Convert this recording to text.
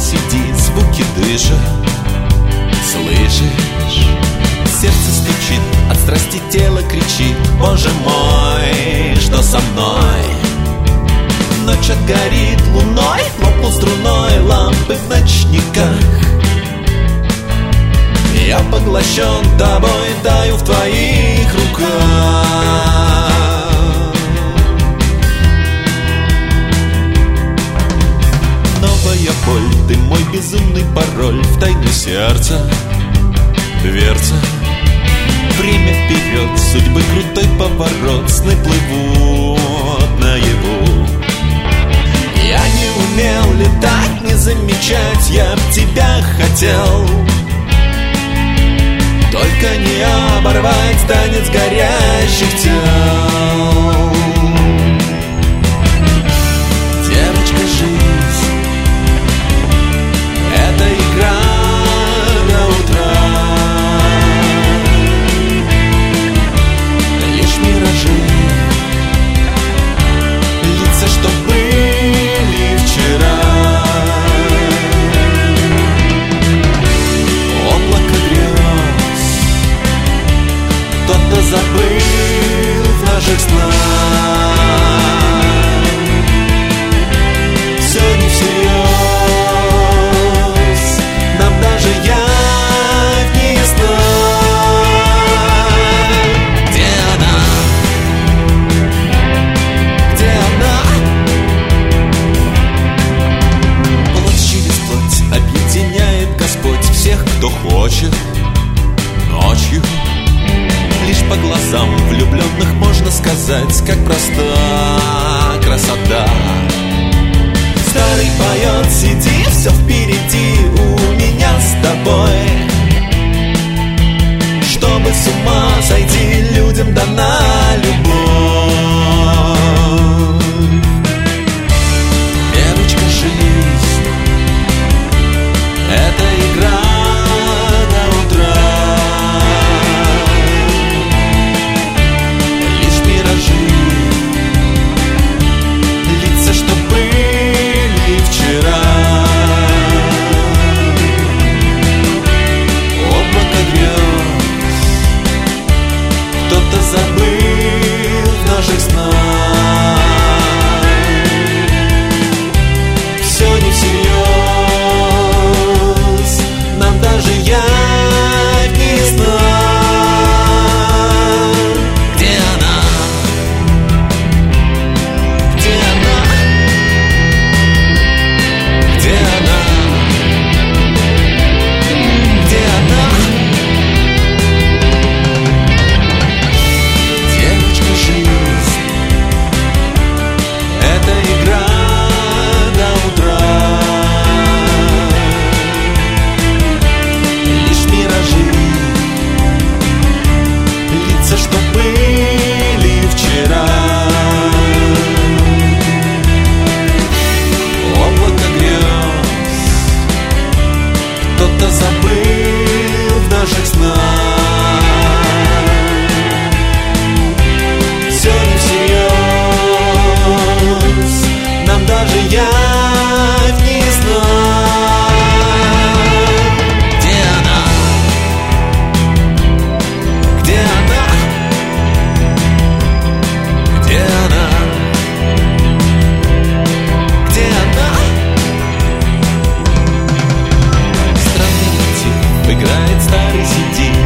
сиди, звуки дышат, слышишь? Сердце стучит, от страсти тело кричит: Боже мой, что со мной? Ночь отгорит луной, лопнул струной лампы в ночниках. Я поглощен тобой, таю в твоих руках. Новая боль, ты мой безумный пароль, в тайну сердца дверца. Время вперед, судьбы крутой поворот, сны плывут наяву. Я не умел летать, не замечать, я б тебя хотел. Только не оборвать танец горящих тел. Девочка, жизнь — это игра до утра. Лишь миражи, лица, что были вчера. Кто-то забыл в наших снах. Все не всерьез, нам даже явь не ясна. Где она? Где она? Плоть через плоть объединяет Господь всех, кто хочет ночью. Лишь по глазам влюбленных можно сказать, как проста красота. Старый поет: сиди, все впереди у меня с тобой. Чтобы с ума сойти, людям дана любовь. Девочка, жизнь — это игра до утра. Лица, что были вчера. Облако грез, кто-то забыл в наших снах. Все не всерьез, нам даже явь не ясна. Кто-то забыл в наших снах. Все не всерьез, нам даже явь не ясна. Где она? Где она? Где она? Где она? Играет старый сидит,